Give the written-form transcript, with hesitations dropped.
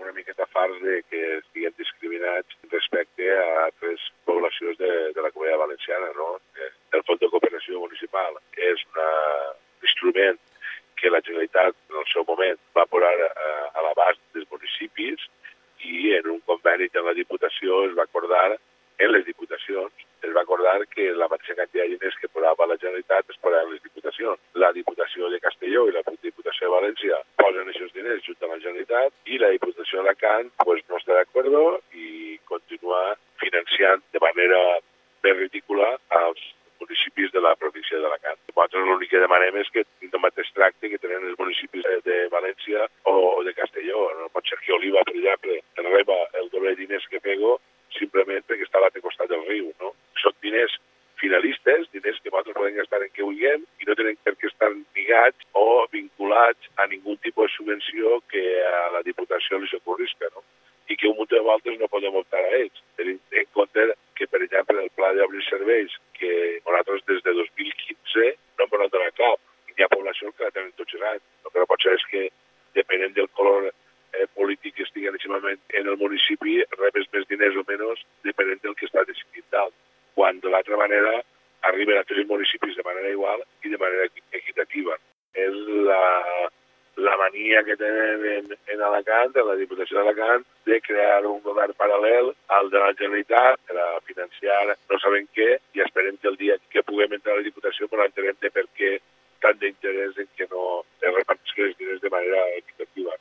una miqueta farts de que estiguem discriminats respecte a altres poblacions de la Comunitat Valenciana, no? El Fons de Cooperació Municipal és un instrument que la Generalitat en el seu moment va posar a l'abast dels municipis i en un conveni de la Diputació es va acordar, en les Diputacions, es va acordar que la mateixa quantitat de diners que posava la Generalitat es posaven les Diputacions. La Diputació de Castelló i la Diputació de València posen aquests diners junt amb la Generalitat i la Diputació d'Alacant pues, no està d'acord i continua financiant de manera més ridícula als municipis de la província d'Alacant. Nosaltres l'únic que demanem és que tinguin el mateix tracte que tenen els municipis de València o de Castelló. No pot ser que Oliva, per exemple, reba el doble de diners que Pego simplement perquè està a l'altre costat del riu, no? Són diners finalistes, diners que nosaltres podem gastar en què vulguem i no tenen per què estar lligats o vinculats a ningú tipus de subvenció que a la Diputació li s'ocorrisca, no? I que un munt de voltes no podem optar a ells. Tenint en compte que, per exemple, el Pla d'Obrir Serveis, que nosaltres des de 2015 no hem donat donar cap. Hi ha poblacions que la tenen tots els anys. El que no pot ser és que, depenent del color polític que estigui en el municipi, rebes més diners o menys depenent del que està decidit dalt. Quan, de l'altra manera, arriben a tots els municipis de manera igual i de manera equitativa. És la mania que tenen en Alacant, en la Diputació d'Alacant, de crear un govern paral·lel al de la Generalitat per a financiar no sabem què i esperem que el dia que puguem entrar a la Diputació però entenem de per què tant d'interès en que no es repartisquen els diners de manera